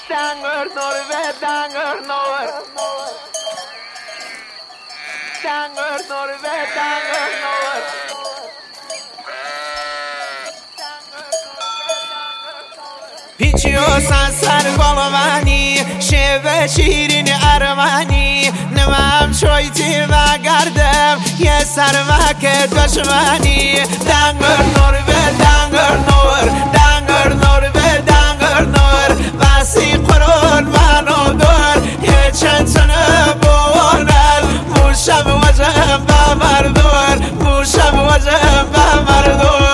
Danger Norve, danger Norve. Danger Norve, danger Norve. هیچی حسن سر بالوانی شیوه شیرین ارمانی نمام شویتی و گردم یه سر وکه دشمنی دنگر نور به دنگر نور دنگر نور به دنگر نور وسی قرون منو دور یه چند سنه بورنل موشم وجهم به مردور موشم وجهم به مردور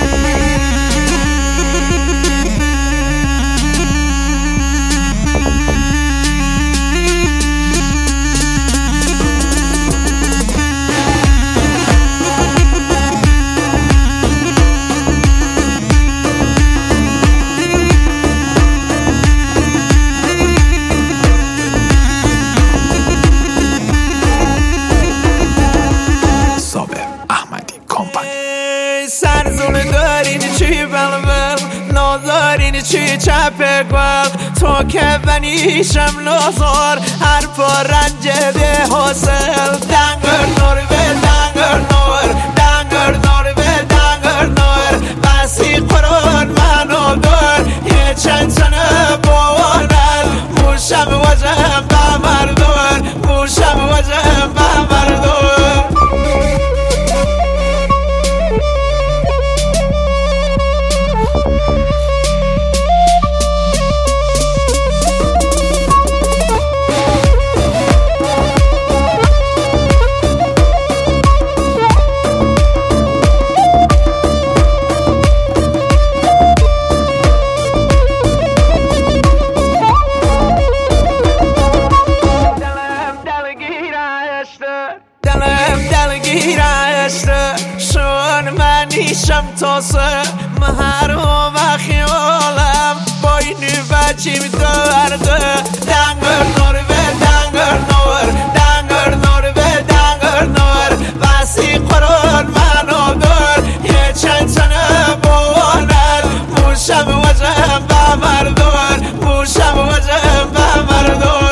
سرزون دارین چی بلبل نازارین چی چپه گل تو که بنیشم نازار هر پا رنج ده حاصل دنگر نور به دنگر نور دنگر نور به دنگر نور بسی قرون منو دور یه چند سنه بورنل موشم وجهم به مردور موشم وجهم به مردور دلم دلگیر عشقه شون منیشم تاسه محروم و خیالم باینی بچیم درده دنگر نور به دنگر نور دنگر نور به دنگر نور بسی قرون منو دور یه چند سنه بورنل موشم وجهم به مردور موشم وجهم به مردور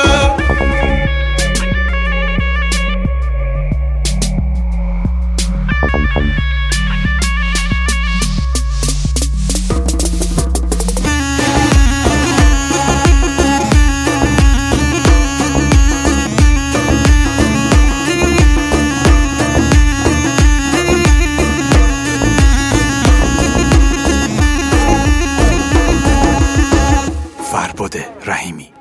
فرباد رحیمی